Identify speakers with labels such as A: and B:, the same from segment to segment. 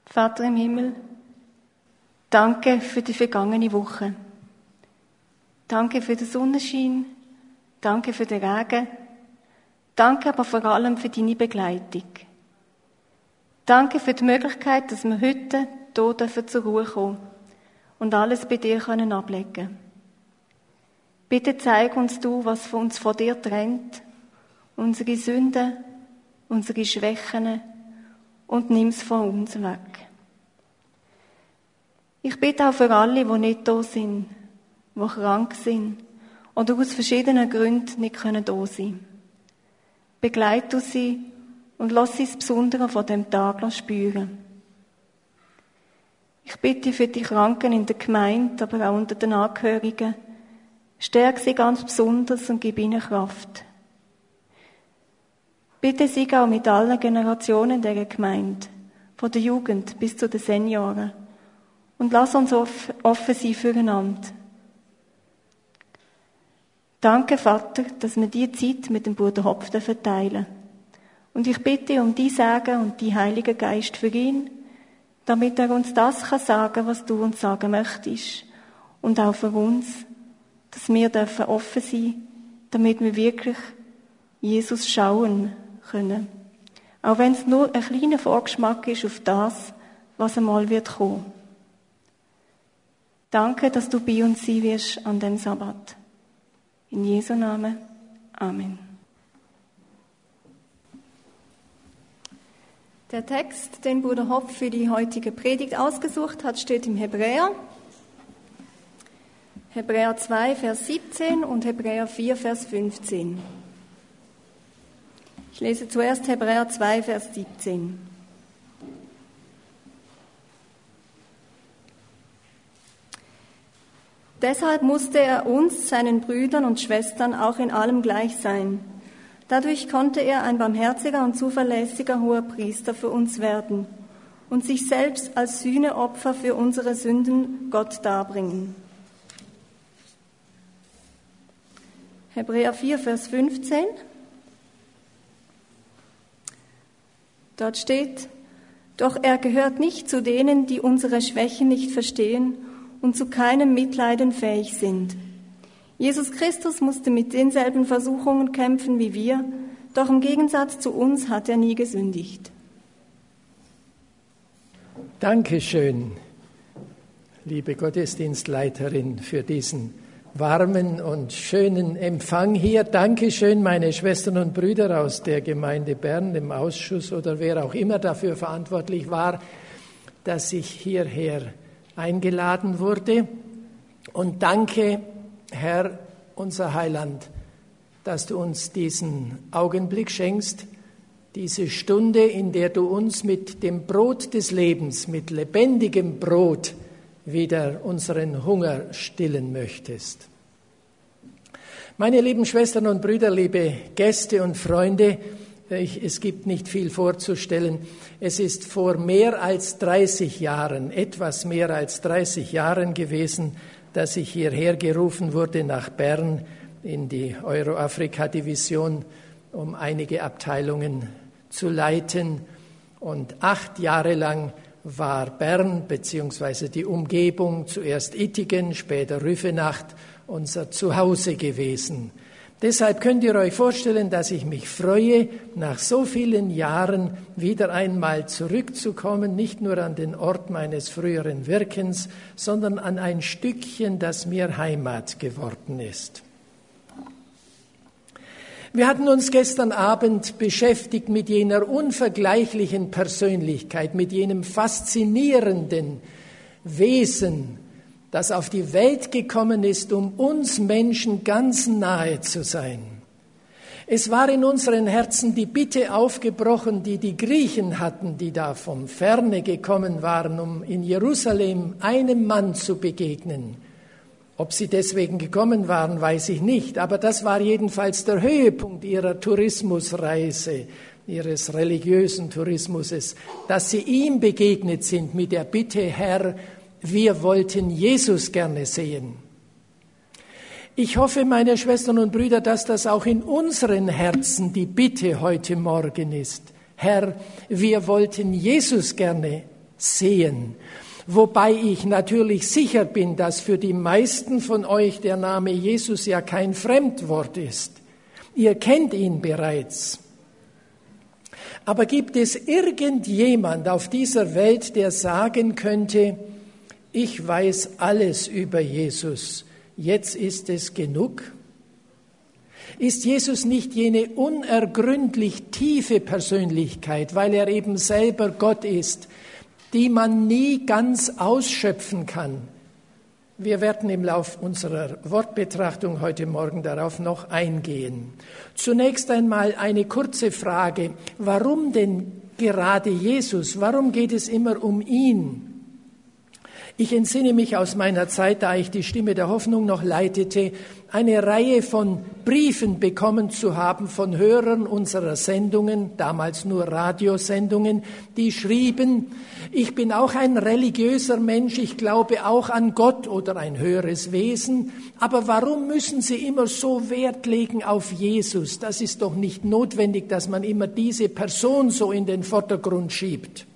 A: Vater im Himmel, danke für die vergangene Woche. Danke für den Sonnenschein, danke für den Regen, danke aber vor allem für deine Begleitung. Danke für die Möglichkeit, dass wir heute hier zur Ruhe kommen und alles bei dir ablegen können. Bitte zeig uns du, was uns von dir trennt, unsere Sünden, unsere Schwächen und nimm es von uns weg. Ich bitte auch für alle, die nicht da sind, die krank sind oder aus verschiedenen Gründen nicht da sein können. Begleite sie und lass sie das Besondere von dem Tag spüren. Ich bitte für die Kranken in der Gemeinde, aber auch unter den Angehörigen, stärke sie ganz besonders und gib ihnen Kraft. Bitte sie auch mit allen Generationen dieser Gemeinde, von der Jugend bis zu den Senioren, und lass uns offen sein füreinander. Danke, Vater, dass wir diese Zeit mit dem Bruder Hopf verteilen. Und ich bitte um die Segen und die Heilige Geist für ihn, damit er uns das sagen kann, was du uns sagen möchtest. Und auch für uns, dass wir offen sein dürfen, damit wir wirklich Jesus schauen können. Auch wenn es nur ein kleiner Vorgeschmack ist auf das, was einmal wird kommen. Danke, dass du bei uns sein wirst an dem Sabbat. In Jesu Namen. Amen. Der Text, den Bruder Hopf für die heutige Predigt ausgesucht hat, steht im Hebräer. Hebräer 2, Vers 17 und Hebräer 4, Vers 15. Ich lese zuerst Hebräer 2, Vers 17. Deshalb musste er uns, seinen Brüdern und Schwestern, auch in allem gleich sein. Dadurch konnte er ein barmherziger und zuverlässiger Hoherpriester für uns werden und sich selbst als Sühneopfer für unsere Sünden Gott darbringen. Hebräer 4, Vers 15. Dort steht: Doch er gehört nicht zu denen, die unsere Schwächen nicht verstehen und zu keinem Mitleiden fähig sind. Jesus Christus musste mit denselben Versuchungen kämpfen wie wir, doch im Gegensatz zu uns hat er nie gesündigt.
B: Dankeschön, liebe Gottesdienstleiterin, für diesen warmen und schönen Empfang hier. Dankeschön, meine Schwestern und Brüder aus der Gemeinde Bern, dem Ausschuss oder wer auch immer dafür verantwortlich war, dass ich hierher eingeladen wurde. Und danke, Herr, unser Heiland, dass du uns diesen Augenblick schenkst, diese Stunde, in der du uns mit dem Brot des Lebens, mit lebendigem Brot wieder unseren Hunger stillen möchtest. Meine lieben Schwestern und Brüder, liebe Gäste und Freunde, es gibt nicht viel vorzustellen. Es ist vor mehr als 30 Jahren, etwas mehr als 30 Jahren gewesen, dass ich hierher gerufen wurde nach Bern in die Euro-Afrika-Division, um einige Abteilungen zu leiten. Und 8 Jahre lang war Bern bzw. die Umgebung, zuerst Ittigen, später Rüfenacht, unser Zuhause gewesen. Deshalb könnt ihr euch vorstellen, dass ich mich freue, nach so vielen Jahren wieder einmal zurückzukommen, nicht nur an den Ort meines früheren Wirkens, sondern an ein Stückchen, das mir Heimat geworden ist. Wir hatten uns gestern Abend beschäftigt mit jener unvergleichlichen Persönlichkeit, mit jenem faszinierenden Wesen, das auf die Welt gekommen ist, um uns Menschen ganz nahe zu sein. Es war in unseren Herzen die Bitte aufgebrochen, die die Griechen hatten, die da von Ferne gekommen waren, um in Jerusalem einem Mann zu begegnen. Ob sie deswegen gekommen waren, weiß ich nicht, aber das war jedenfalls der Höhepunkt ihrer Tourismusreise, ihres religiösen Tourismuses, dass sie ihm begegnet sind mit der Bitte: Herr, wir wollten Jesus gerne sehen. Ich hoffe, meine Schwestern und Brüder, dass das auch in unseren Herzen die Bitte heute Morgen ist. Herr, wir wollten Jesus gerne sehen. Wobei ich natürlich sicher bin, dass für die meisten von euch der Name Jesus ja kein Fremdwort ist. Ihr kennt ihn bereits. Aber gibt es irgendjemand auf dieser Welt, der sagen könnte, ich weiß alles über Jesus, jetzt ist es genug? Ist Jesus nicht jene unergründlich tiefe Persönlichkeit, weil er eben selber Gott ist, die man nie ganz ausschöpfen kann? Wir werden im Lauf unserer Wortbetrachtung heute Morgen darauf noch eingehen. Zunächst einmal eine kurze Frage. Warum denn gerade Jesus? Warum geht es immer um ihn? Ich entsinne mich aus meiner Zeit, da ich die Stimme der Hoffnung noch leitete, eine Reihe von Briefen bekommen zu haben von Hörern unserer Sendungen, damals nur Radiosendungen, die schrieben, ich bin auch ein religiöser Mensch, ich glaube auch an Gott oder ein höheres Wesen, aber warum müssen Sie immer so Wert legen auf Jesus? Das ist doch nicht notwendig, dass man immer diese Person so in den Vordergrund schiebt.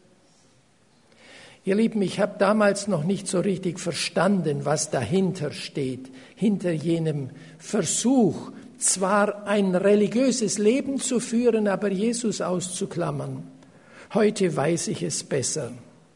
B: Ihr Lieben, ich habe damals noch nicht so richtig verstanden, was dahinter steht, hinter jenem Versuch, zwar ein religiöses Leben zu führen, aber Jesus auszuklammern. Heute weiß ich es besser.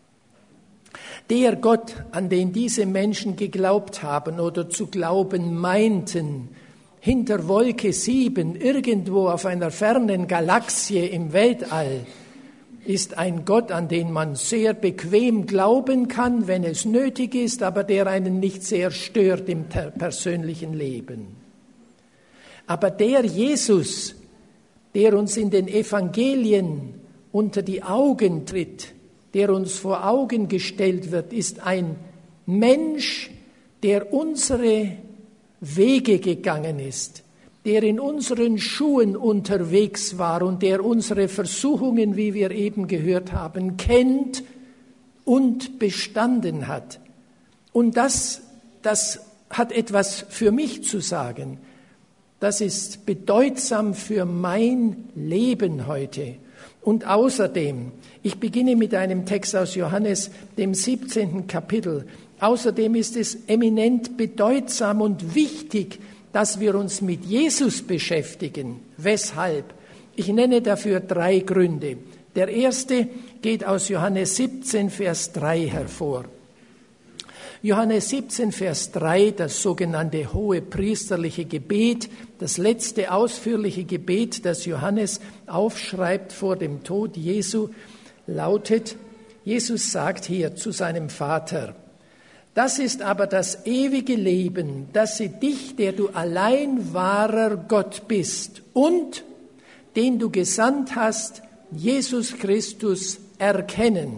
B: Der Gott, an den diese Menschen geglaubt haben oder zu glauben meinten, hinter Wolke 7, irgendwo auf einer fernen Galaxie im Weltall, ist ein Gott, an den man sehr bequem glauben kann, wenn es nötig ist, aber der einen nicht sehr stört im persönlichen Leben. Aber der Jesus, der uns in den Evangelien unter die Augen tritt, der uns vor Augen gestellt wird, ist ein Mensch, der unsere Wege gegangen ist, der in unseren Schuhen unterwegs war und der unsere Versuchungen, wie wir eben gehört haben, kennt und bestanden hat. Und das hat etwas für mich zu sagen. Das ist bedeutsam für mein Leben heute. Und außerdem, ich beginne mit einem Text aus Johannes, dem 17. Kapitel. Außerdem ist es eminent bedeutsam und wichtig, dass wir uns mit Jesus beschäftigen. Weshalb? Ich nenne dafür 3 Gründe. Der erste geht aus Johannes 17, Vers 3 hervor. Johannes 17, Vers 3, das sogenannte hohe priesterliche Gebet, das letzte ausführliche Gebet, das Johannes aufschreibt vor dem Tod Jesu, lautet, Jesus sagt hier zu seinem Vater, das ist aber das ewige Leben, dass sie dich, der du allein wahrer Gott bist und den du gesandt hast, Jesus Christus, erkennen.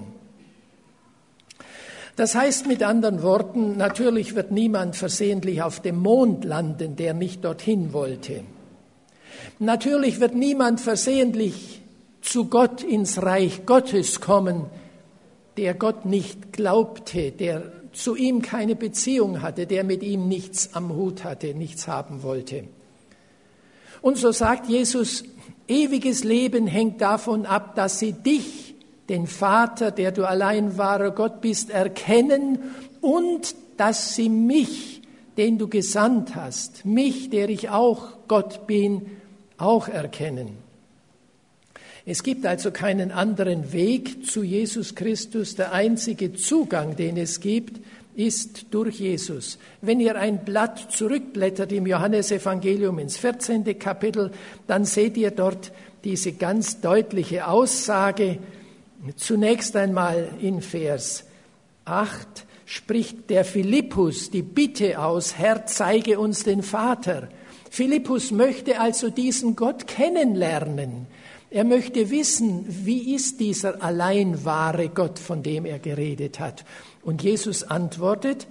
B: Das heißt mit anderen Worten, natürlich wird niemand versehentlich auf dem Mond landen, der nicht dorthin wollte. Natürlich wird niemand versehentlich zu Gott ins Reich Gottes kommen, der Gott nicht glaubte, der zu ihm keine Beziehung hatte, der mit ihm nichts am Hut hatte, nichts haben wollte. Und so sagt Jesus, ewiges Leben hängt davon ab, dass sie dich, den Vater, der du allein wahrer Gott bist, erkennen und dass sie mich, den du gesandt hast, mich, der ich auch Gott bin, auch erkennen. Es gibt also keinen anderen Weg zu Jesus Christus. Der einzige Zugang, den es gibt, ist durch Jesus. Wenn ihr ein Blatt zurückblättert im Johannesevangelium ins 14. Kapitel, dann seht ihr dort diese ganz deutliche Aussage. Zunächst einmal in Vers 8 spricht der Philippus die Bitte aus, Herr, zeige uns den Vater. Philippus möchte also diesen Gott kennenlernen. Er möchte wissen, wie ist dieser allein wahre Gott, von dem er geredet hat. Und Jesus antwortet,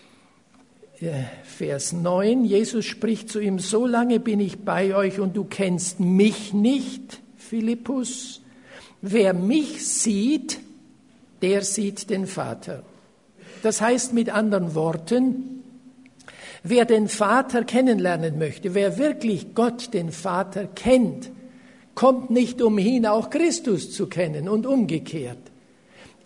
B: Vers 9, Jesus spricht zu ihm, so lange bin ich bei euch und du kennst mich nicht, Philippus. Wer mich sieht, der sieht den Vater. Das heißt mit anderen Worten, wer den Vater kennenlernen möchte, wer wirklich Gott, den Vater, kennt, kommt nicht umhin, auch Christus zu kennen und umgekehrt.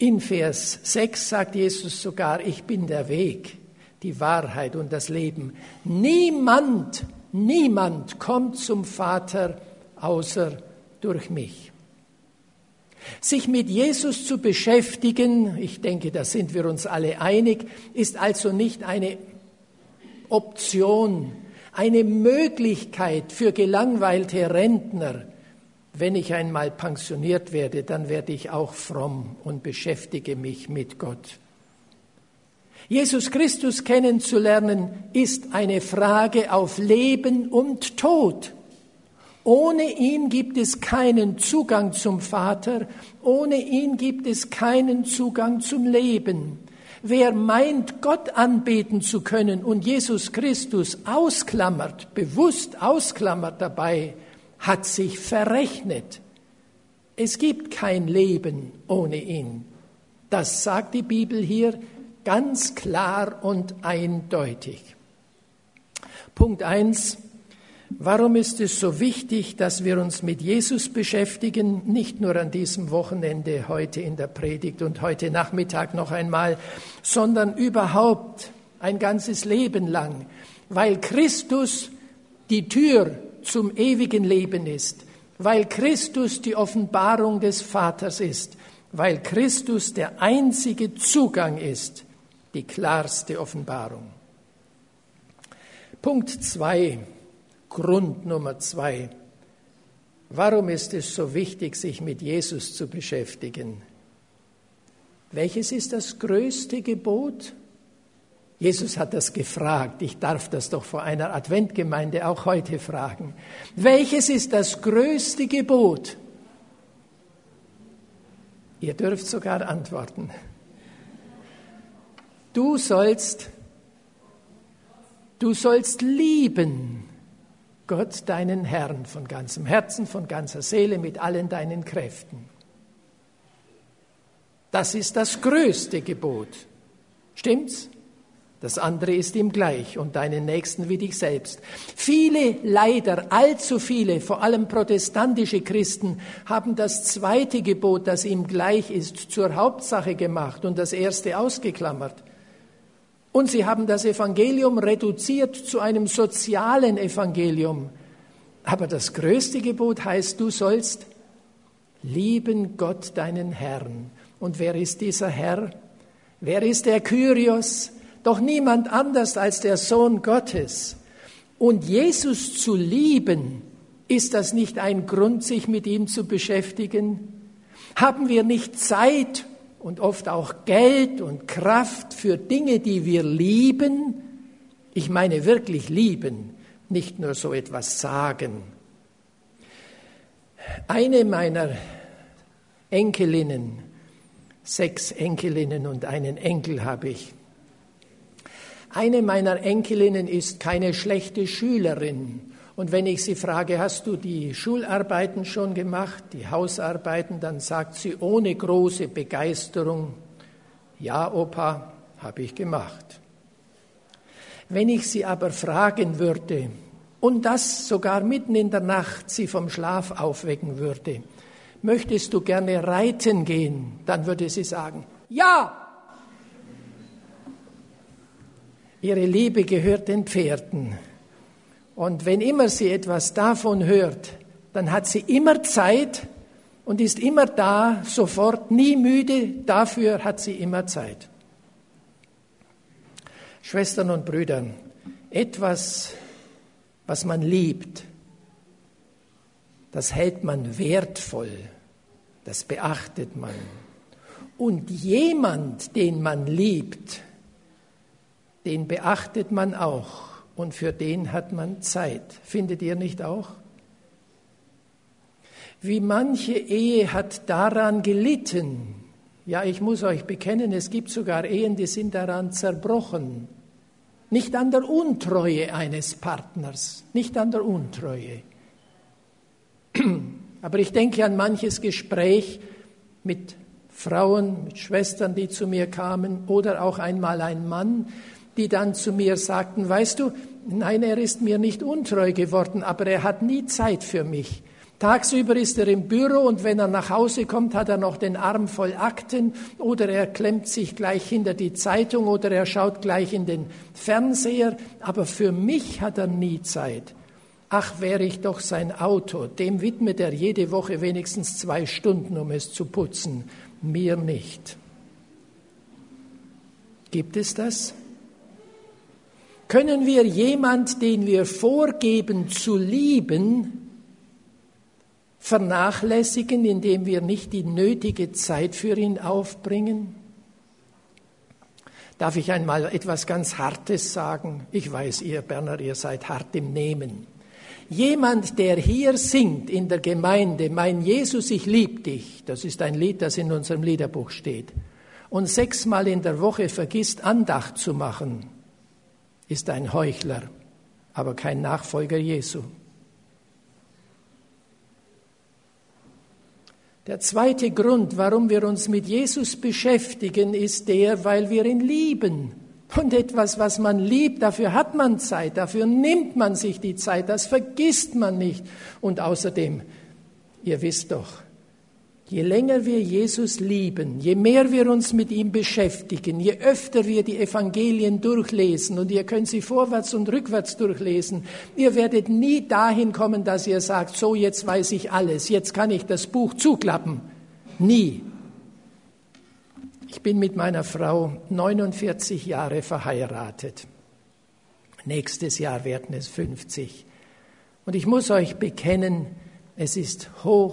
B: In Vers 6 sagt Jesus sogar, ich bin der Weg, die Wahrheit und das Leben. Niemand kommt zum Vater außer durch mich. Sich mit Jesus zu beschäftigen, ich denke, da sind wir uns alle einig, ist also nicht eine Option, eine Möglichkeit für gelangweilte Rentner. Wenn ich einmal pensioniert werde, dann werde ich auch fromm und beschäftige mich mit Gott. Jesus Christus kennenzulernen, ist eine Frage auf Leben und Tod. Ohne ihn gibt es keinen Zugang zum Vater, ohne ihn gibt es keinen Zugang zum Leben. Wer meint, Gott anbeten zu können und Jesus Christus ausklammert, bewusst ausklammert dabei, hat sich verrechnet. Es gibt kein Leben ohne ihn. Das sagt die Bibel hier ganz klar und eindeutig. Punkt 1. Warum ist es so wichtig, dass wir uns mit Jesus beschäftigen? Nicht nur an diesem Wochenende, heute in der Predigt und heute Nachmittag noch einmal, sondern überhaupt ein ganzes Leben lang. Weil Christus die Tür zum ewigen Leben ist, weil Christus die Offenbarung des Vaters ist, weil Christus der einzige Zugang ist, die klarste Offenbarung. Punkt 2, Grund Nummer 2. Warum ist es so wichtig, sich mit Jesus zu beschäftigen? Welches ist das größte Gebot? Jesus hat das gefragt. Ich darf das doch vor einer Adventgemeinde auch heute fragen. Welches ist das größte Gebot? Ihr dürft sogar antworten. Du sollst lieben Gott, deinen Herrn, von ganzem Herzen, von ganzer Seele, mit allen deinen Kräften. Das ist das größte Gebot. Stimmt's? Das andere ist ihm gleich und deinen Nächsten wie dich selbst. Viele, leider allzu viele, vor allem protestantische Christen, haben das zweite Gebot, das ihm gleich ist, zur Hauptsache gemacht und das erste ausgeklammert. Und sie haben das Evangelium reduziert zu einem sozialen Evangelium. Aber das größte Gebot heißt, du sollst lieben Gott, deinen Herrn. Und wer ist dieser Herr? Wer ist der Kyrios? Doch niemand anders als der Sohn Gottes. Und Jesus zu lieben, ist das nicht ein Grund, sich mit ihm zu beschäftigen? Haben wir nicht Zeit und oft auch Geld und Kraft für Dinge, die wir lieben? Ich meine wirklich lieben, nicht nur so etwas sagen. Eine meiner Enkelinnen, 6 Enkelinnen und einen Enkel habe ich. Eine meiner Enkelinnen ist keine schlechte Schülerin. Und wenn ich sie frage, hast du die Schularbeiten schon gemacht, die Hausarbeiten, dann sagt sie ohne große Begeisterung, ja, Opa, habe ich gemacht. Wenn ich sie aber fragen würde und das sogar mitten in der Nacht sie vom Schlaf aufwecken würde, möchtest du gerne reiten gehen? Dann würde sie sagen, ja! Ihre Liebe gehört den Pferden. Und wenn immer sie etwas davon hört, dann hat sie immer Zeit und ist immer da, sofort, nie müde. Dafür hat sie immer Zeit. Schwestern und Brüder, etwas, was man liebt, das hält man wertvoll, das beachtet man. Und jemand, den man liebt, den beachtet man auch und für den hat man Zeit. Findet ihr nicht auch? Wie manche Ehe hat daran gelitten. Ja, ich muss euch bekennen, es gibt sogar Ehen, die sind daran zerbrochen. Nicht an der Untreue eines Partners, nicht an der Untreue. Aber ich denke an manches Gespräch mit Frauen, mit Schwestern, die zu mir kamen, oder auch einmal ein Mann, die dann zu mir sagten, weißt du, nein, er ist mir nicht untreu geworden, aber er hat nie Zeit für mich. Tagsüber ist er im Büro und wenn er nach Hause kommt, hat er noch den Arm voll Akten oder er klemmt sich gleich hinter die Zeitung oder er schaut gleich in den Fernseher. Aber für mich hat er nie Zeit. Ach, wäre ich doch sein Auto, dem widmet er jede Woche wenigstens 2 Stunden, um es zu putzen. Mir nicht. Gibt es das? Können wir jemand, den wir vorgeben zu lieben, vernachlässigen, indem wir nicht die nötige Zeit für ihn aufbringen? Darf ich einmal etwas ganz Hartes sagen? Ich weiß, ihr Berner, ihr seid hart im Nehmen. Jemand, der hier singt in der Gemeinde, mein Jesus, ich lieb dich, das ist ein Lied, das in unserem Liederbuch steht, und 6-mal in der Woche vergisst, Andacht zu machen, ist ein Heuchler, aber kein Nachfolger Jesu. Der zweite Grund, warum wir uns mit Jesus beschäftigen, ist der, weil wir ihn lieben. Und etwas, was man liebt, dafür hat man Zeit, dafür nimmt man sich die Zeit, das vergisst man nicht. Und außerdem, ihr wisst doch, je länger wir Jesus lieben, je mehr wir uns mit ihm beschäftigen, je öfter wir die Evangelien durchlesen, und ihr könnt sie vorwärts und rückwärts durchlesen, ihr werdet nie dahin kommen, dass ihr sagt, so jetzt weiß ich alles, jetzt kann ich das Buch zuklappen. Nie. Ich bin mit meiner Frau 49 Jahre verheiratet. Nächstes Jahr werden es 50. Und ich muss euch bekennen, es ist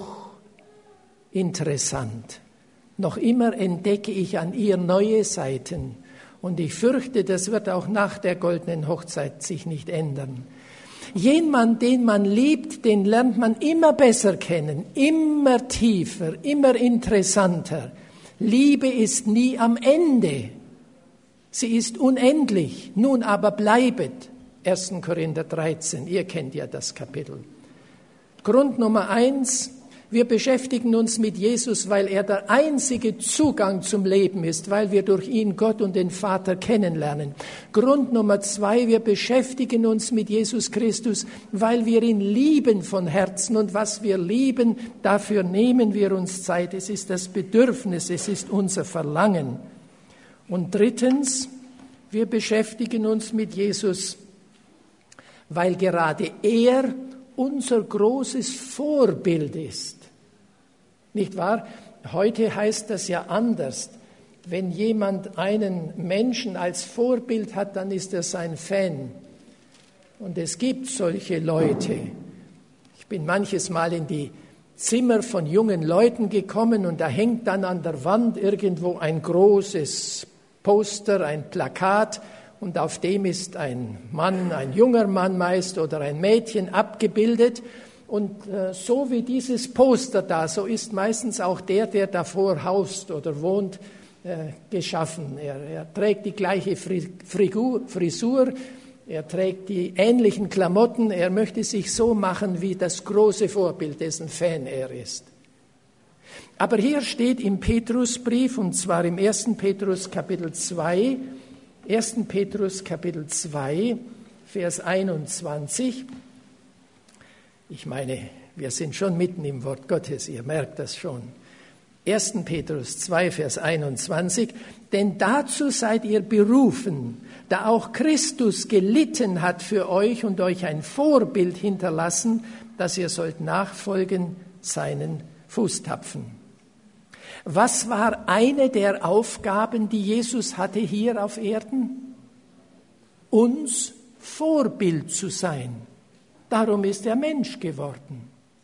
B: hochinteressant. Noch immer entdecke ich an ihr neue Seiten. Und ich fürchte, das wird auch nach der goldenen Hochzeit sich nicht ändern. Jemand, den man liebt, den lernt man immer besser kennen, immer tiefer, immer interessanter. Liebe ist nie am Ende. Sie ist unendlich. Nun aber bleibet. 1. Korinther 13. Ihr kennt ja das Kapitel. Grund Nummer 1. Wir beschäftigen uns mit Jesus, weil er der einzige Zugang zum Leben ist, weil wir durch ihn Gott und den Vater kennenlernen. Grund Nummer 2, wir beschäftigen uns mit Jesus Christus, weil wir ihn lieben von Herzen. Und was wir lieben, dafür nehmen wir uns Zeit. Es ist das Bedürfnis, es ist unser Verlangen. Und drittens, wir beschäftigen uns mit Jesus, weil gerade er unser großes Vorbild ist. Nicht wahr? Heute heißt das ja anders. Wenn jemand einen Menschen als Vorbild hat, dann ist er sein Fan. Und es gibt solche Leute. Ich bin manches Mal in die Zimmer von jungen Leuten gekommen und da hängt dann an der Wand irgendwo ein großes Poster, ein Plakat, und auf dem ist ein Mann, ein junger Mann meist oder ein Mädchen abgebildet. Und so wie dieses Poster da, so ist meistens auch der davor haust oder wohnt, geschaffen. Er trägt die gleiche Frisur, er trägt die ähnlichen Klamotten, er möchte sich so machen wie das große Vorbild, dessen Fan er ist. Aber hier steht im Petrusbrief, und zwar im 1. Petrus Kapitel 2, 1. Petrus Kapitel 2, Vers 21. Ich meine, wir sind schon mitten im Wort Gottes, ihr merkt das schon. 1. Petrus 2, Vers 21. Denn dazu seid ihr berufen, da auch Christus gelitten hat für euch und euch ein Vorbild hinterlassen, dass ihr sollt nachfolgen seinen Fußtapfen. Was war eine der Aufgaben, die Jesus hatte hier auf Erden? Uns Vorbild zu sein. Darum ist er Mensch geworden.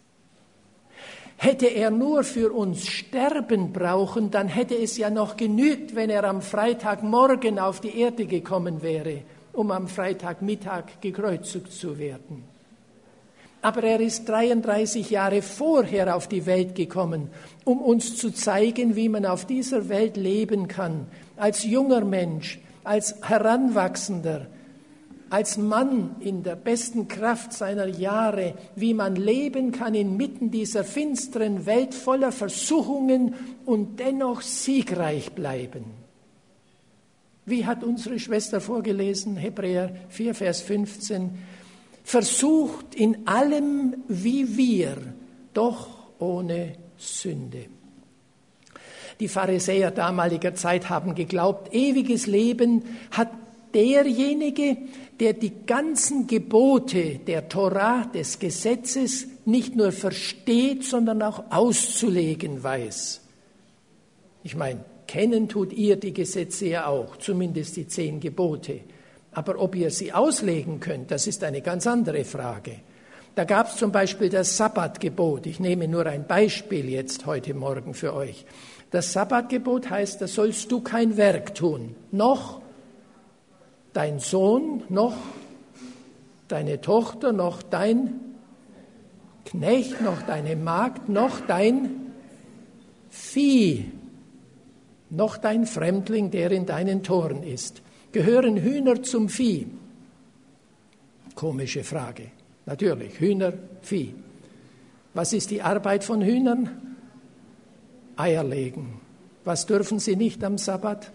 B: Hätte er nur für uns sterben brauchen, dann hätte es ja noch genügt, wenn er am Freitagmorgen auf die Erde gekommen wäre, um am Freitagmittag gekreuzigt zu werden. Aber er ist 33 Jahre vorher auf die Welt gekommen, um uns zu zeigen, wie man auf dieser Welt leben kann, als junger Mensch, als Heranwachsender, als Mann in der besten Kraft seiner Jahre, wie man leben kann inmitten dieser finsteren Welt voller Versuchungen und dennoch siegreich bleiben. Wie hat unsere Schwester vorgelesen, Hebräer 4, Vers 15, versucht in allem wie wir, doch ohne Sünde. Die Pharisäer damaliger Zeit haben geglaubt, ewiges Leben hat derjenige, der die ganzen Gebote der Tora, des Gesetzes, nicht nur versteht, sondern auch auszulegen weiß. Ich meine, kennen tut ihr die Gesetze ja auch, zumindest die 10 Gebote. Aber ob ihr sie auslegen könnt, das ist eine ganz andere Frage. Da gab es zum Beispiel das Sabbatgebot. Ich nehme nur ein Beispiel jetzt heute Morgen für euch. Das Sabbatgebot heißt, da sollst du kein Werk tun, noch dein Sohn, noch deine Tochter, noch dein Knecht, noch deine Magd, noch dein Vieh, noch dein Fremdling, der in deinen Toren ist. Gehören Hühner zum Vieh? Komische Frage. Natürlich, Hühner, Vieh. Was ist die Arbeit von Hühnern? Eier legen. Was dürfen sie nicht am Sabbat?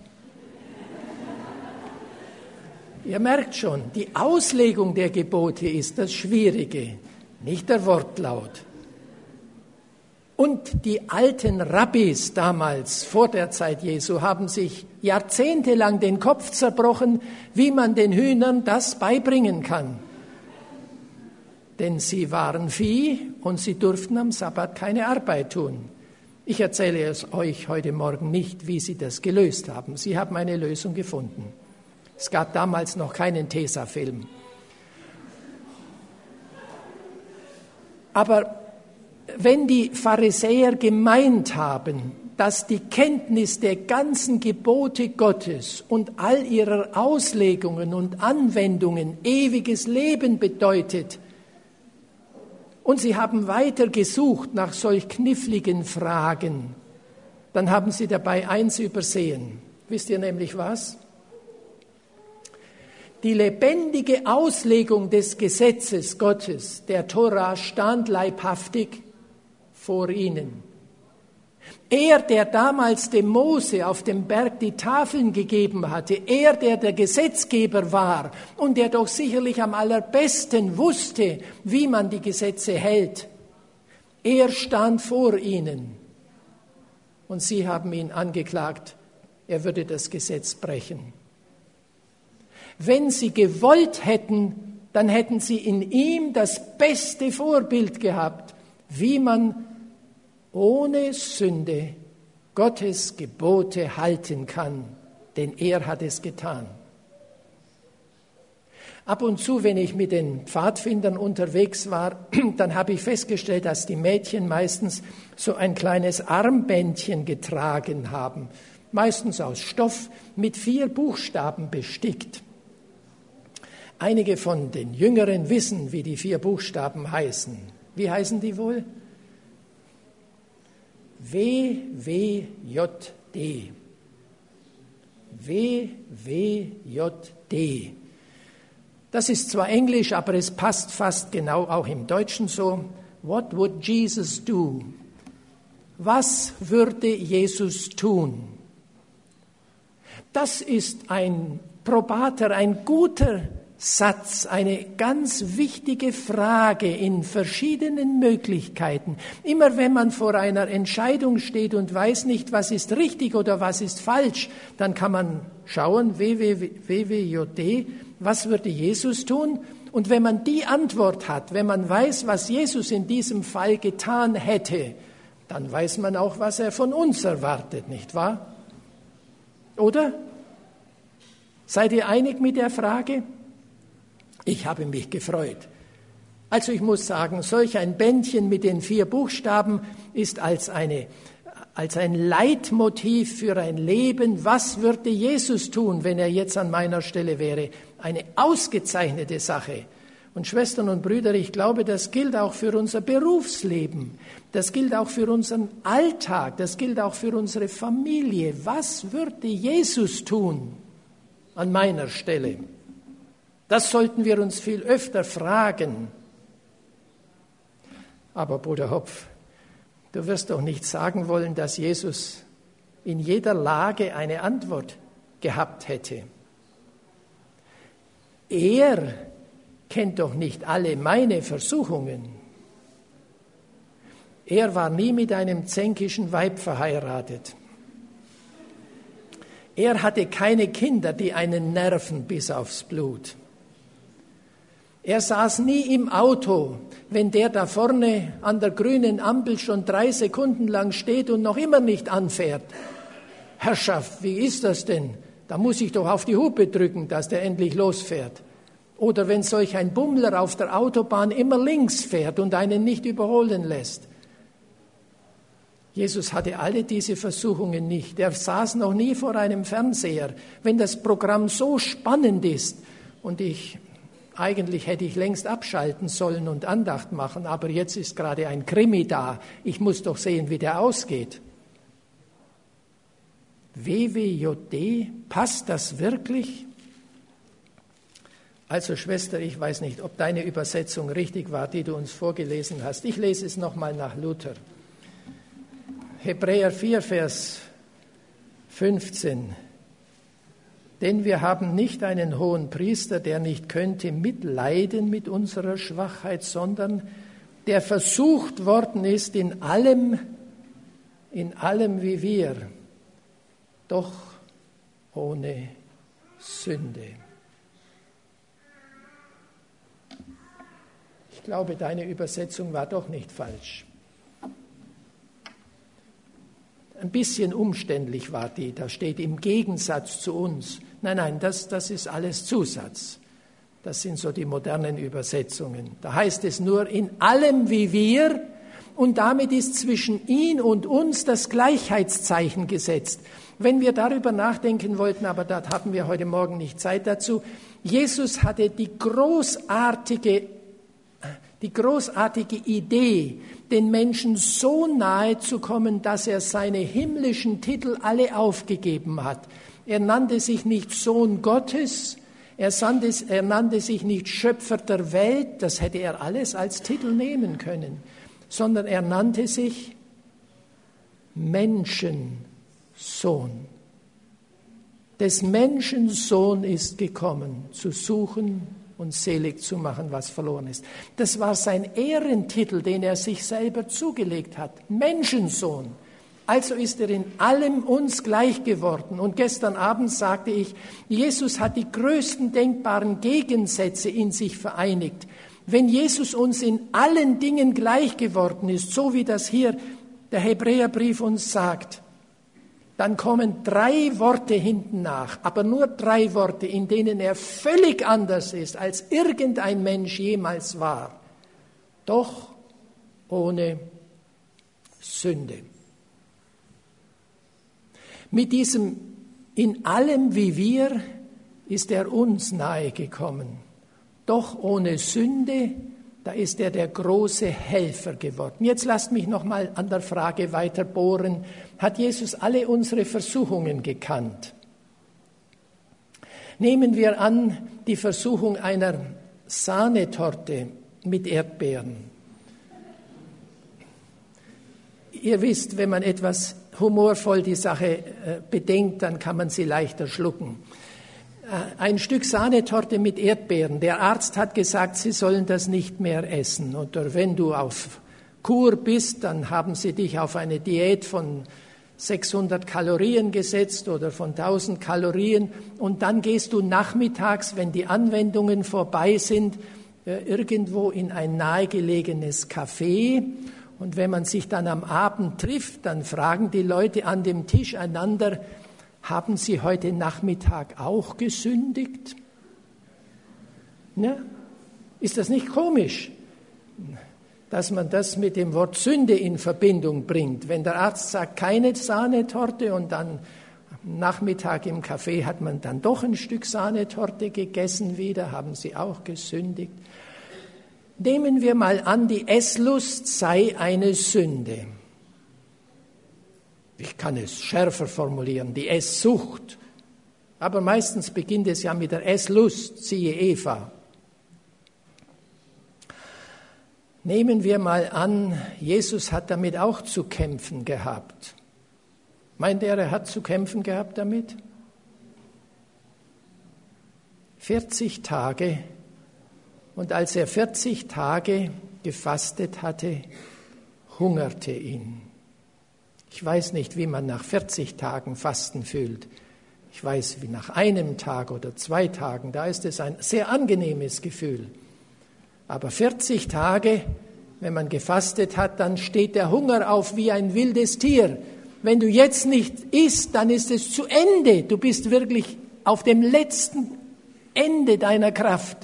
B: Ihr merkt schon, die Auslegung der Gebote ist das Schwierige, nicht der Wortlaut. Und die alten Rabbis damals, vor der Zeit Jesu, haben sich jahrzehntelang den Kopf zerbrochen, wie man den Hühnern das beibringen kann. Denn sie waren Vieh und sie durften am Sabbat keine Arbeit tun. Ich erzähle es euch heute Morgen nicht, wie sie das gelöst haben. Sie haben eine Lösung gefunden. Es gab damals noch keinen Tesafilm. Aber wenn die Pharisäer gemeint haben, dass die Kenntnis der ganzen Gebote Gottes und all ihrer Auslegungen und Anwendungen ewiges Leben bedeutet, und sie haben weiter gesucht nach solch kniffligen Fragen, dann haben sie dabei eins übersehen. Wisst ihr nämlich was? Die lebendige Auslegung des Gesetzes Gottes, der Tora, stand leibhaftig vor ihnen. Er, der damals dem Mose auf dem Berg die Tafeln gegeben hatte, er, der der Gesetzgeber war und der doch sicherlich am allerbesten wusste, wie man die Gesetze hält, er stand vor ihnen. Und sie haben ihn angeklagt, er würde das Gesetz brechen. Wenn sie gewollt hätten, dann hätten sie in ihm das beste Vorbild gehabt, wie man ohne Sünde Gottes Gebote halten kann, denn er hat es getan. Ab und zu, wenn ich mit den Pfadfindern unterwegs war, dann habe ich festgestellt, dass die Mädchen meistens so ein kleines Armbändchen getragen haben, meistens aus Stoff, mit 4 Buchstaben bestickt. Einige von den Jüngeren wissen, wie die 4 Buchstaben heißen. Wie heißen die wohl? W-W-J-D. W-W-J-D. Das ist zwar Englisch, aber es passt fast genau auch im Deutschen so. What would Jesus do? Was würde Jesus tun? Das ist ein probater, ein guter Satz, eine ganz wichtige Frage in verschiedenen Möglichkeiten. Immer wenn man vor einer Entscheidung steht und weiß nicht, was ist richtig oder was ist falsch, dann kann man schauen, WWJD, was würde Jesus tun? Und wenn man die Antwort hat, wenn man weiß, was Jesus in diesem Fall getan hätte, dann weiß man auch, was er von uns erwartet, nicht wahr? Oder? Seid ihr einig mit der Frage? Ich habe mich gefreut. Also ich muss sagen, solch ein Bändchen mit den 4 Buchstaben ist als ein Leitmotiv für ein Leben. Was würde Jesus tun, wenn er jetzt an meiner Stelle wäre? Eine ausgezeichnete Sache. Und Schwestern und Brüder, ich glaube, das gilt auch für unser Berufsleben. Das gilt auch für unseren Alltag. Das gilt auch für unsere Familie. Was würde Jesus tun an meiner Stelle? Das sollten wir uns viel öfter fragen. Aber Bruder Hopf, du wirst doch nicht sagen wollen, dass Jesus in jeder Lage eine Antwort gehabt hätte. Er kennt doch nicht alle meine Versuchungen. Er war nie mit einem zänkischen Weib verheiratet. Er hatte keine Kinder, die einen nerven bis aufs Blut. Er saß nie im Auto, wenn der da vorne an der grünen Ampel schon 3 Sekunden lang steht und noch immer nicht anfährt. Herrschaft, wie ist das denn? Da muss ich doch auf die Hupe drücken, dass der endlich losfährt. Oder wenn solch ein Bummler auf der Autobahn immer links fährt und einen nicht überholen lässt. Jesus hatte alle diese Versuchungen nicht. Er saß noch nie vor einem Fernseher. Wenn das Programm so spannend ist und eigentlich hätte ich längst abschalten sollen und Andacht machen, aber jetzt ist gerade ein Krimi da. Ich muss doch sehen, wie der ausgeht. WWJD, passt das wirklich? Also Schwester, ich weiß nicht, ob deine Übersetzung richtig war, die du uns vorgelesen hast. Ich lese es nochmal nach Luther. Hebräer 4, Vers 15. Denn wir haben nicht einen hohen Priester, der nicht könnte mitleiden mit unserer Schwachheit, sondern der versucht worden ist in allem wie wir, doch ohne Sünde. Ich glaube, deine Übersetzung war doch nicht falsch. Ein bisschen umständlich war die, da steht im Gegensatz zu uns. Nein, das ist alles Zusatz. Das sind so die modernen Übersetzungen. Da heißt es nur in allem wie wir und damit ist zwischen ihn und uns das Gleichheitszeichen gesetzt. Wenn wir darüber nachdenken wollten, aber da haben wir heute Morgen nicht Zeit dazu, Jesus hatte die großartige Idee, den Menschen so nahe zu kommen, dass er seine himmlischen Titel alle aufgegeben hat. Er nannte sich nicht Sohn Gottes, er nannte sich nicht Schöpfer der Welt, das hätte er alles als Titel nehmen können, sondern er nannte sich Menschensohn. Des Menschen Sohn ist gekommen, zu suchen und selig zu machen, was verloren ist. Das war sein Ehrentitel, den er sich selber zugelegt hat. Menschensohn. Also ist er in allem uns gleich geworden. Und gestern Abend sagte ich, Jesus hat die größten denkbaren Gegensätze in sich vereinigt. Wenn Jesus uns in allen Dingen gleich geworden ist, so wie das hier der Hebräerbrief uns sagt, dann kommen 3 Worte hinten nach, aber nur 3 Worte, in denen er völlig anders ist, als irgendein Mensch jemals war. Doch ohne Sünde. Mit diesem in allem wie wir ist er uns nahe gekommen. Doch ohne Sünde, da ist er der große Helfer geworden. Jetzt lasst mich noch mal an der Frage weiter bohren. Hat Jesus alle unsere Versuchungen gekannt? Nehmen wir an, die Versuchung einer Sahnetorte mit Erdbeeren. Ihr wisst, wenn man etwas humorvoll die Sache bedenkt, dann kann man sie leichter schlucken. Ein Stück Sahnetorte mit Erdbeeren. Der Arzt hat gesagt, Sie sollen das nicht mehr essen. Oder wenn du auf Kur bist, dann haben sie dich auf eine Diät von 600 Kalorien gesetzt oder von 1000 Kalorien. Und dann gehst du nachmittags, wenn die Anwendungen vorbei sind, irgendwo in ein nahegelegenes Café. Und wenn man sich dann am Abend trifft, dann fragen die Leute an dem Tisch einander, haben Sie heute Nachmittag auch gesündigt? Ja? Ist das nicht komisch, dass man das mit dem Wort Sünde in Verbindung bringt? Wenn der Arzt sagt, keine Sahnetorte und dann am Nachmittag im Café hat man dann doch ein Stück Sahnetorte gegessen wieder, haben Sie auch gesündigt? Nehmen wir mal an, die Esslust sei eine Sünde. Ich kann es schärfer formulieren, die Esssucht. Aber meistens beginnt es ja mit der Esslust, siehe Eva. Nehmen wir mal an, Jesus hat damit auch zu kämpfen gehabt. Meint ihr, er hat zu kämpfen gehabt damit? 40 Tage. Und als er 40 Tage gefastet hatte, hungerte ihn. Ich weiß nicht, wie man nach 40 Tagen Fasten fühlt. Ich weiß, wie nach einem Tag oder 2 Tagen, da ist es ein sehr angenehmes Gefühl. Aber 40 Tage, wenn man gefastet hat, dann steht der Hunger auf wie ein wildes Tier. Wenn du jetzt nicht isst, dann ist es zu Ende. Du bist wirklich auf dem letzten Ende deiner Kraft.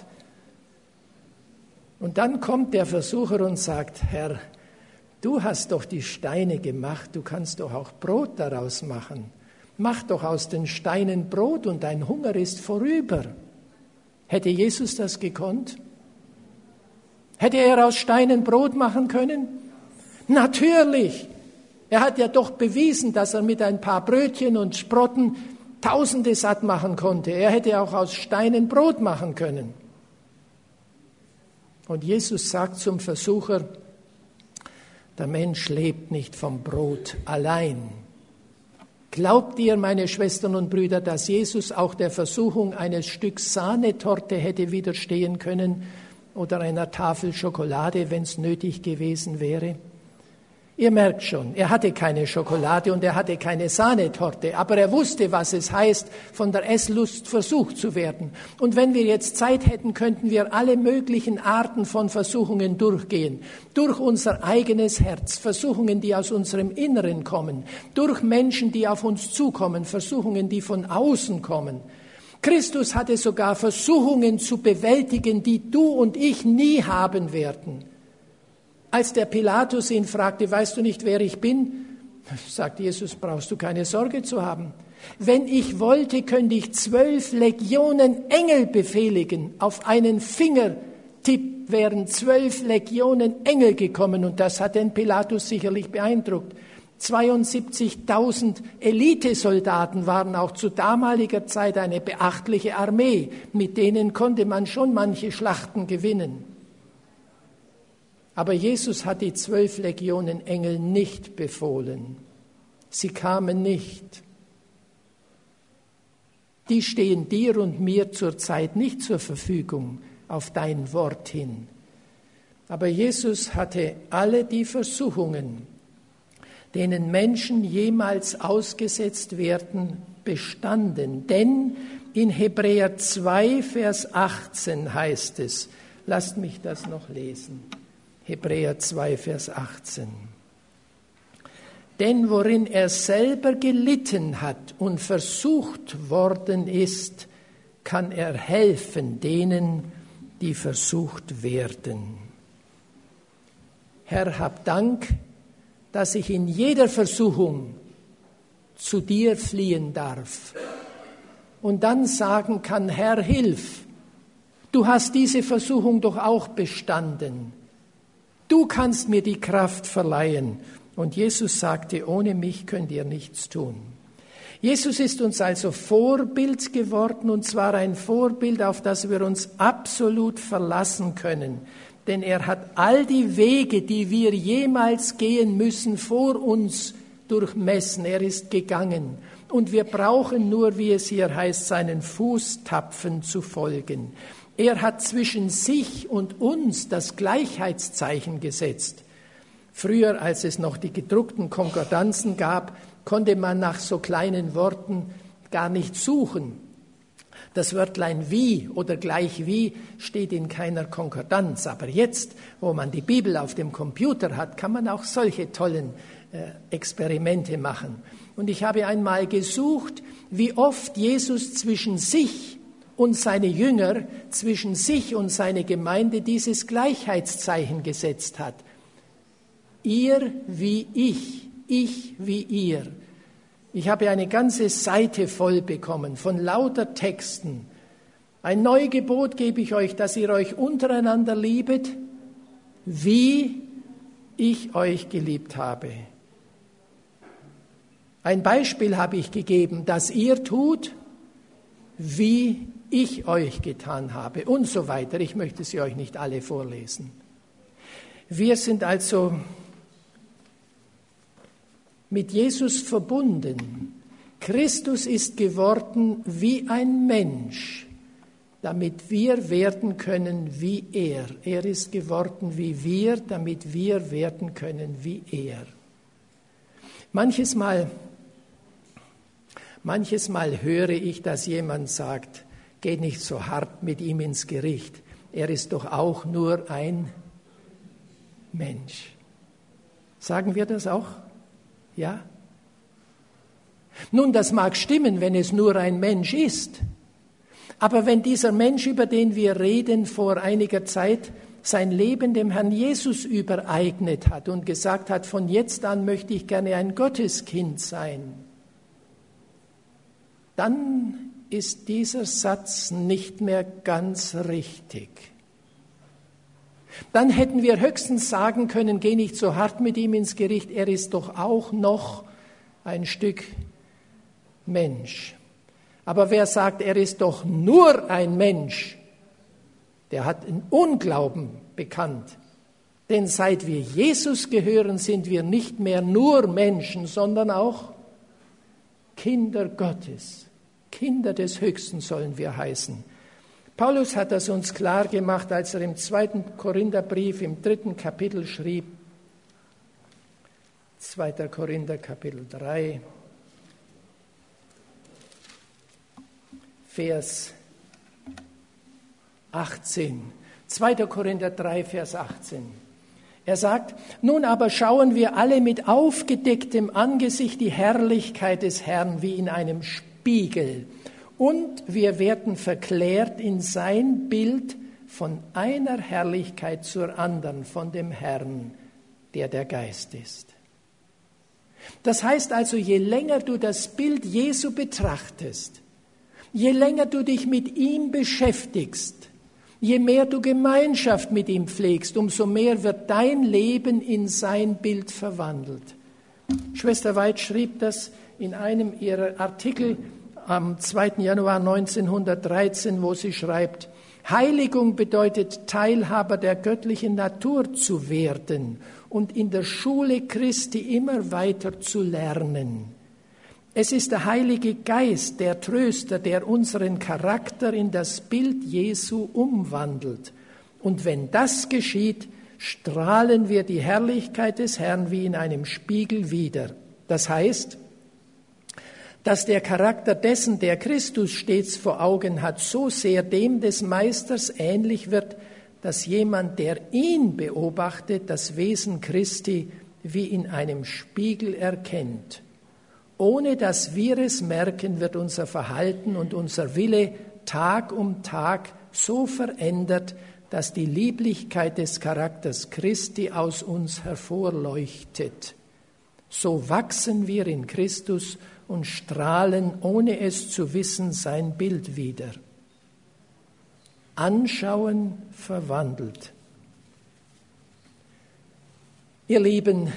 B: Und dann kommt der Versucher und sagt, Herr, du hast doch die Steine gemacht, du kannst doch auch Brot daraus machen. Mach doch aus den Steinen Brot und dein Hunger ist vorüber. Hätte Jesus das gekonnt? Hätte er aus Steinen Brot machen können? Natürlich. Er hat ja doch bewiesen, dass er mit ein paar Brötchen und Sprotten Tausende satt machen konnte. Er hätte auch aus Steinen Brot machen können. Und Jesus sagt zum Versucher, der Mensch lebt nicht vom Brot allein. Glaubt ihr, meine Schwestern und Brüder, dass Jesus auch der Versuchung eines Stücks Sahnetorte hätte widerstehen können oder einer Tafel Schokolade, wenn es nötig gewesen wäre? Ihr merkt schon, er hatte keine Schokolade und er hatte keine Sahnetorte, aber er wusste, was es heißt, von der Esslust versucht zu werden. Und wenn wir jetzt Zeit hätten, könnten wir alle möglichen Arten von Versuchungen durchgehen. Durch unser eigenes Herz, Versuchungen, die aus unserem Inneren kommen, durch Menschen, die auf uns zukommen, Versuchungen, die von außen kommen. Christus hatte sogar Versuchungen zu bewältigen, die du und ich nie haben werden. Als der Pilatus ihn fragte, weißt du nicht, wer ich bin? Sagt Jesus, brauchst du keine Sorge zu haben. Wenn ich wollte, könnte ich 12 Legionen Engel befehligen. Auf einen Fingertipp wären 12 Legionen Engel gekommen und das hat den Pilatus sicherlich beeindruckt. 72.000 Elitesoldaten waren auch zu damaliger Zeit eine beachtliche Armee. Mit denen konnte man schon manche Schlachten gewinnen. Aber Jesus hat die 12 Legionen Engel nicht befohlen. Sie kamen nicht. Die stehen dir und mir zurzeit nicht zur Verfügung auf dein Wort hin. Aber Jesus hatte alle die Versuchungen, denen Menschen jemals ausgesetzt werden, bestanden. Denn in Hebräer 2, Vers 18 heißt es, lasst mich das noch lesen. Hebräer 2, Vers 18. Denn worin er selber gelitten hat und versucht worden ist, kann er helfen denen, die versucht werden. Herr, hab Dank, dass ich in jeder Versuchung zu dir fliehen darf und dann sagen kann, Herr, hilf, du hast diese Versuchung doch auch bestanden. Du kannst mir die Kraft verleihen. Und Jesus sagte, ohne mich könnt ihr nichts tun. Jesus ist uns also Vorbild geworden, und zwar ein Vorbild, auf das wir uns absolut verlassen können. Denn er hat all die Wege, die wir jemals gehen müssen, vor uns durchmessen. Er ist gegangen. Und wir brauchen nur, wie es hier heißt, seinen Fußtapfen zu folgen. Er hat zwischen sich und uns das Gleichheitszeichen gesetzt. Früher, als es noch die gedruckten Konkordanzen gab, konnte man nach so kleinen Worten gar nicht suchen. Das Wörtlein wie oder gleich wie steht in keiner Konkordanz. Aber jetzt, wo man die Bibel auf dem Computer hat, kann man auch solche tollen Experimente machen. Und ich habe einmal gesucht, wie oft Jesus zwischen sich und seine Jünger, zwischen sich und seine Gemeinde dieses Gleichheitszeichen gesetzt hat. Ihr wie ich wie ihr. Ich habe eine ganze Seite voll bekommen von lauter Texten. Ein Neugebot gebe ich euch, dass ihr euch untereinander liebet, wie ich euch geliebt habe. Ein Beispiel habe ich gegeben, dass ihr tut, wie ich euch getan habe und so weiter. Ich möchte sie euch nicht alle vorlesen. Wir sind also mit Jesus verbunden. Christus ist geworden wie ein Mensch. damit wir werden können wie er. Er ist geworden wie wir, damit wir werden können wie er. Manches Mal höre ich, dass jemand sagt, geh nicht so hart mit ihm ins Gericht. Er ist doch auch nur ein Mensch. Sagen wir das auch? Ja? Nun, das mag stimmen, wenn es nur ein Mensch ist. Aber wenn dieser Mensch, über den wir reden, vor einiger Zeit sein Leben dem Herrn Jesus übereignet hat und gesagt hat, von jetzt an möchte ich gerne ein Gotteskind sein, dann ist dieser Satz nicht mehr ganz richtig. Dann hätten wir höchstens sagen können, geh nicht so hart mit ihm ins Gericht, er ist doch auch noch ein Stück Mensch. Aber wer sagt, er ist doch nur ein Mensch, der hat einen Unglauben bekannt. Denn seit wir Jesus gehören, sind wir nicht mehr nur Menschen, sondern auch Kinder Gottes. Kinder des Höchsten sollen wir heißen. Paulus hat das uns klar gemacht, als er im 2. Korintherbrief im 3. Kapitel schrieb, 2. Korinther Kapitel 3, Vers 18. 2. Korinther 3, Vers 18. Er sagt, nun aber schauen wir alle mit aufgedecktem Angesicht die Herrlichkeit des Herrn wie in einem Spiegel. Und wir werden verklärt in sein Bild von einer Herrlichkeit zur anderen, von dem Herrn, der Geist ist. Das heißt also, je länger du das Bild Jesu betrachtest, je länger du dich mit ihm beschäftigst, je mehr du Gemeinschaft mit ihm pflegst, umso mehr wird dein Leben in sein Bild verwandelt. Schwester Weid schrieb das in einem ihrer Artikel am 2. Januar 1913, wo sie schreibt, Heiligung bedeutet, Teilhaber der göttlichen Natur zu werden und in der Schule Christi immer weiter zu lernen. Es ist der Heilige Geist, der Tröster, der unseren Charakter in das Bild Jesu umwandelt. Und wenn das geschieht, strahlen wir die Herrlichkeit des Herrn wie in einem Spiegel wider. Das heißt, dass der Charakter dessen, der Christus stets vor Augen hat, so sehr dem des Meisters ähnlich wird, dass jemand, der ihn beobachtet, das Wesen Christi wie in einem Spiegel erkennt. Ohne dass wir es merken, wird unser Verhalten und unser Wille Tag um Tag so verändert, dass die Lieblichkeit des Charakters Christi aus uns hervorleuchtet. So wachsen wir in Christus und strahlen, ohne es zu wissen, sein Bild wider. Anschauen verwandelt. Ihr Lieben,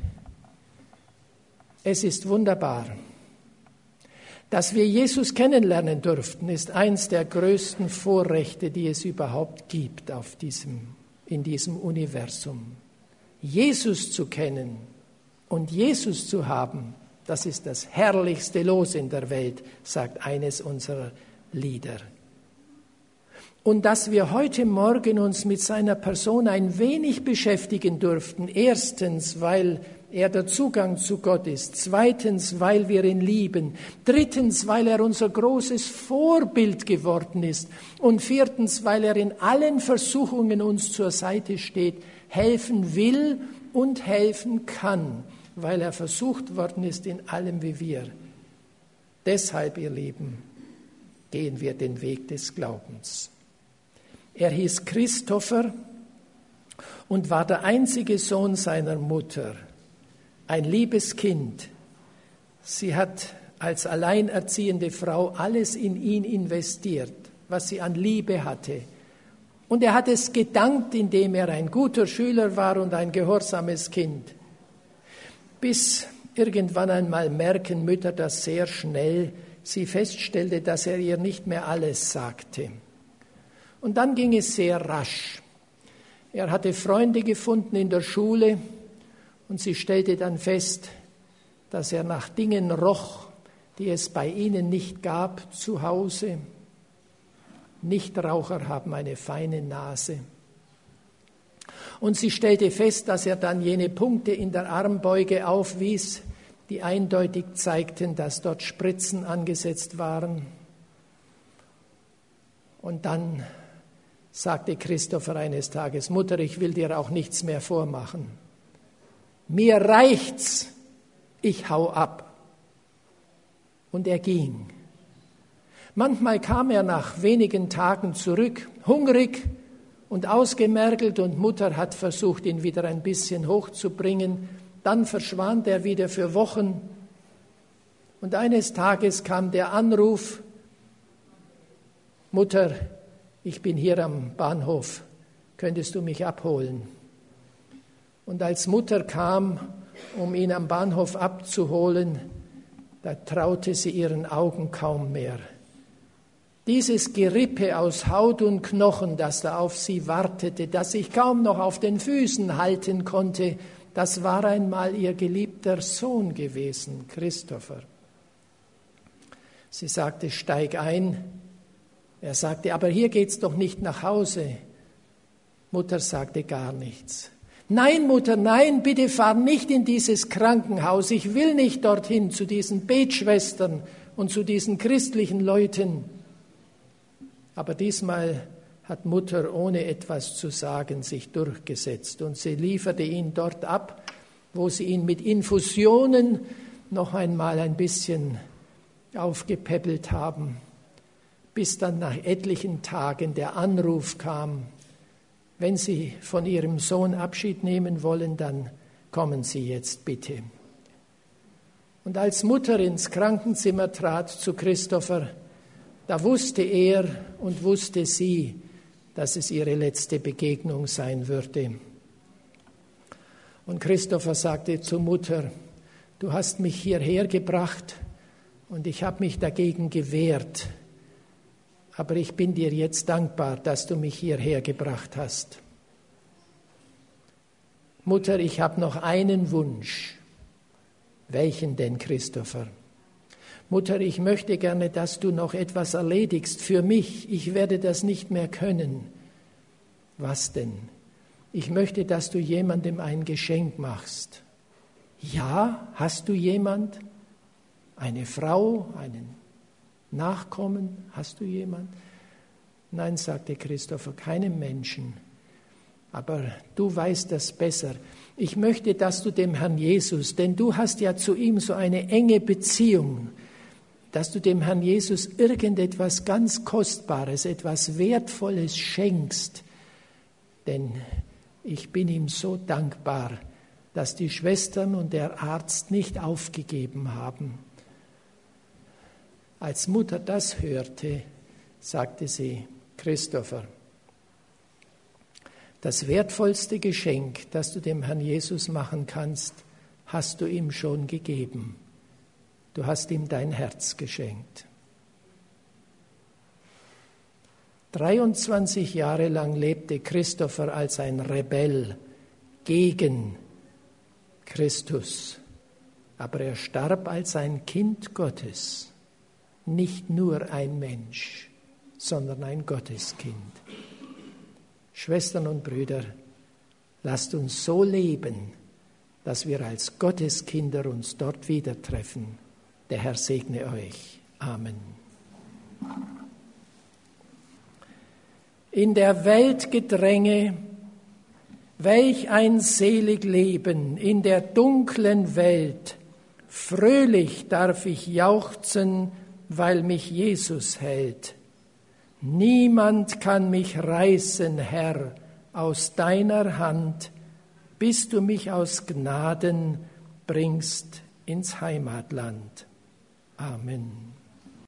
B: es ist wunderbar, dass wir Jesus kennenlernen durften, ist eins der größten Vorrechte, die es überhaupt gibt in diesem Universum. Jesus zu kennen und Jesus zu haben, das ist das herrlichste Los in der Welt, sagt eines unserer Lieder. Und dass wir heute Morgen uns mit seiner Person ein wenig beschäftigen durften. Erstens, weil er der Zugang zu Gott ist. Zweitens, weil wir ihn lieben. Drittens, weil er unser großes Vorbild geworden ist. Und viertens, weil er in allen Versuchungen uns zur Seite steht, helfen will und helfen kann, weil er versucht worden ist in allem wie wir. Deshalb, ihr Lieben, gehen wir den Weg des Glaubens. Er hieß Christopher und war der einzige Sohn seiner Mutter, ein liebes Kind. Sie hat als alleinerziehende Frau alles in ihn investiert, was sie an Liebe hatte. Und er hat es gedankt, indem er ein guter Schüler war und ein gehorsames Kind. Bis irgendwann einmal merken Mütter das sehr schnell, sie feststellte, dass er ihr nicht mehr alles sagte. Und dann ging es sehr rasch. Er hatte Freunde gefunden in der Schule und sie stellte dann fest, dass er nach Dingen roch, die es bei ihnen nicht gab zu Hause. Nichtraucher haben eine feine Nase. Und sie stellte fest, dass er dann jene Punkte in der Armbeuge aufwies, die eindeutig zeigten, dass dort Spritzen angesetzt waren. Und dann sagte Christopher eines Tages: Mutter, ich will dir auch nichts mehr vormachen. Mir reicht's, ich hau ab. Und er ging. Manchmal kam er nach wenigen Tagen zurück, hungrig und ausgemergelt, und Mutter hat versucht, ihn wieder ein bisschen hochzubringen. Dann verschwand er wieder für Wochen. Und eines Tages kam der Anruf: Mutter, ich bin hier am Bahnhof, könntest du mich abholen? Und als Mutter kam, um ihn am Bahnhof abzuholen, da traute sie ihren Augen kaum mehr. Dieses Gerippe aus Haut und Knochen, das da auf sie wartete, das sich kaum noch auf den Füßen halten konnte, das war einmal ihr geliebter Sohn gewesen, Christopher. Sie sagte: Steig ein. Er sagte: aber hier geht's doch nicht nach Hause. Mutter sagte gar nichts. Nein, Mutter, nein, bitte fahr nicht in dieses Krankenhaus. Ich will nicht dorthin zu diesen Betschwestern und zu diesen christlichen Leuten. Aber diesmal hat Mutter ohne etwas zu sagen sich durchgesetzt, und sie lieferte ihn dort ab, wo sie ihn mit Infusionen noch einmal ein bisschen aufgepäppelt haben, bis dann nach etlichen Tagen der Anruf kam: wenn Sie von Ihrem Sohn Abschied nehmen wollen, dann kommen Sie jetzt bitte. Und als Mutter ins Krankenzimmer trat zu Christopher, da wusste er und wusste sie, dass es ihre letzte Begegnung sein würde. Und Christopher sagte zu Mutter: du hast mich hierher gebracht und ich habe mich dagegen gewehrt. Aber ich bin dir jetzt dankbar, dass du mich hierher gebracht hast. Mutter, ich habe noch einen Wunsch. Welchen denn, Christopher? Mutter, ich möchte gerne, dass du noch etwas erledigst für mich. Ich werde das nicht mehr können. Was denn? Ich möchte, dass du jemandem ein Geschenk machst. Ja, hast du jemand? Eine Frau, einen Nachkommen? Hast du jemand? Nein, sagte Christopher, keinem Menschen. Aber du weißt das besser. Ich möchte, dass du dem Herrn Jesus, denn du hast ja zu ihm so eine enge Beziehung, dass du dem Herrn Jesus irgendetwas ganz Kostbares, etwas Wertvolles schenkst. Denn ich bin ihm so dankbar, dass die Schwestern und der Arzt nicht aufgegeben haben. Als Mutter das hörte, sagte sie: Christopher, das wertvollste Geschenk, das du dem Herrn Jesus machen kannst, hast du ihm schon gegeben. Du hast ihm dein Herz geschenkt. 23 Jahre lang lebte Christopher als ein Rebell gegen Christus, aber er starb als ein Kind Gottes. Nicht nur ein Mensch, sondern ein Gotteskind. Schwestern und Brüder, lasst uns so leben, dass wir als Gotteskinder uns dort wieder treffen. Der Herr segne euch. Amen. In der Welt Gedränge, welch ein selig Leben in der dunklen Welt. Fröhlich darf ich jauchzen, weil mich Jesus hält. Niemand kann mich reißen, Herr, aus deiner Hand, bis du mich aus Gnaden bringst ins Heimatland. Amen.